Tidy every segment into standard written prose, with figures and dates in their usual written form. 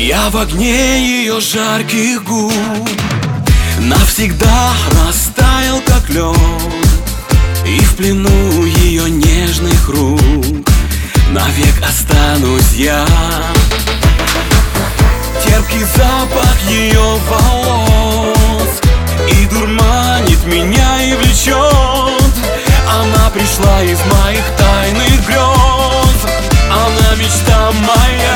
Я в огне ее жарких губ, навсегда растаял, как лед. И в плену ее нежных рук навек останусь я. Терпкий запах ее волос и дурманит меня и влечет. Она пришла из моих тайных грез, она мечта моя.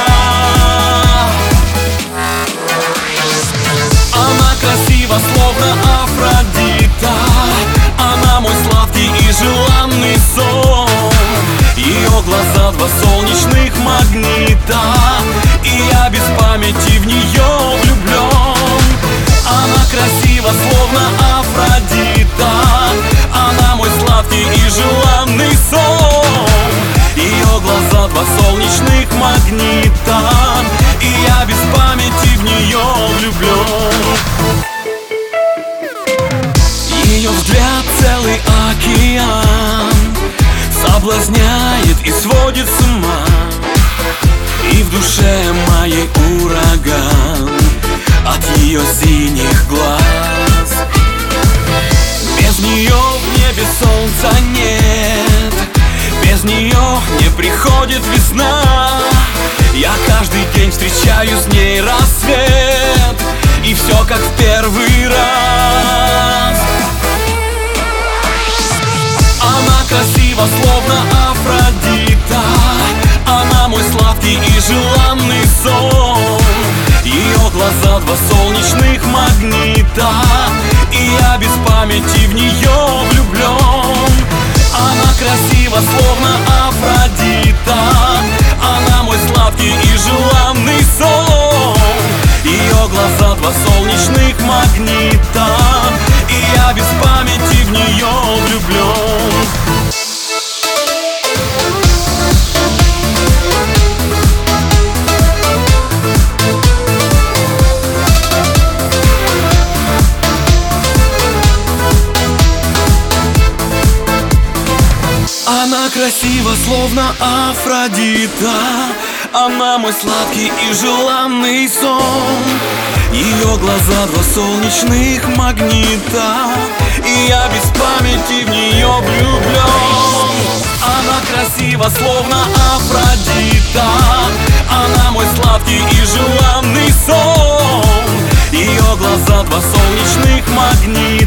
Она красива, словно Афродита, она мой сладкий и желанный сон. Ее глаза два солнечных магнита, и я без памяти в нее влюблен. Она красива, словно Афродита, она мой сладкий и желанный сон. Ее глаза два солнечных магнита, и я без памяти в нее влюблен. Ее взгляд целый океан соблазняет и сводит с ума. И в душе моей ураган от ее синих глаз. Без нее в небе солнца нет, без нее не приходит весна. Я каждый день встречаю с ней рассвет, и все как в первый раз. Она красива, словно Афродита, она мой сладкий и желанный сон. Ее глаза два солнечных магнита, и я без памяти в нее влюблен. Она красива, словно Афродита, она мой сладкий и желанный сон. Ее глаза два солнечных магнита, и я без памяти в нее влюблен. Она красива, словно Афродита, она мой сладкий и желанный сон. Ее глаза два солнечных магнита, и я без памяти в нее влюблен. Она красива, словно Афродита, она мой сладкий и желанный сон. Ее глаза два солнечных магнита,